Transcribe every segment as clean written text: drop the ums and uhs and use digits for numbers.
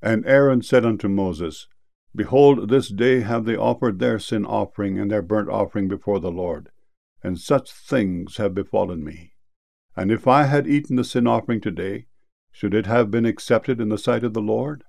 And Aaron said unto Moses, Behold, this day have they offered their sin offering and their burnt offering before the Lord, and such things have befallen me. And if I had eaten the sin offering today, should it have been accepted in the sight of the Lord?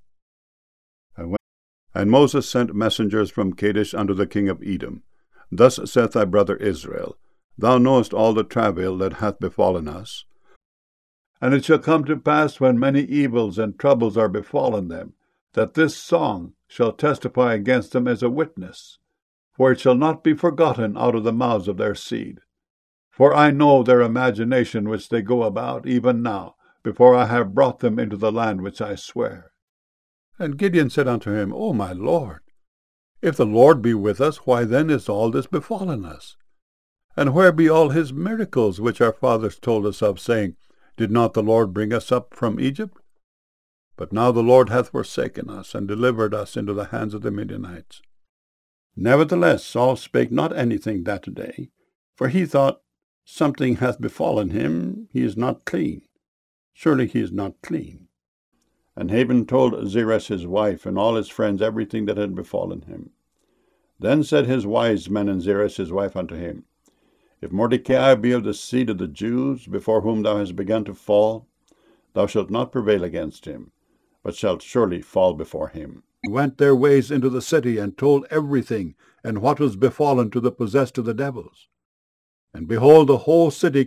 And Moses sent messengers from Kadesh unto the king of Edom. Thus saith thy brother Israel, Thou knowest all the travail that hath befallen us. And it shall come to pass, when many evils and troubles are befallen them, that this song shall testify against them as a witness, for it shall not be forgotten out of the mouths of their seed. For I know their imagination which they go about, even now, before I have brought them into the land which I swear. And Gideon said unto him, O my Lord, if the Lord be with us, why then is all this befallen us? And where be all his miracles which our fathers told us of, saying, Did not the Lord bring us up from Egypt? But now the Lord hath forsaken us, and delivered us into the hands of the Midianites. Nevertheless Saul spake not anything that day, for he thought, Something hath befallen him, he is not clean. Surely he is not clean. And Haman told Zeresh his wife and all his friends everything that had befallen him. Then said his wise men and Zeresh his wife unto him, If Mordecai be of the seed of the Jews, before whom thou hast begun to fall, thou shalt not prevail against him, but shalt surely fall before him. Went their ways into the city, and told everything, and what was befallen to the possessed of the devils. And behold, the whole city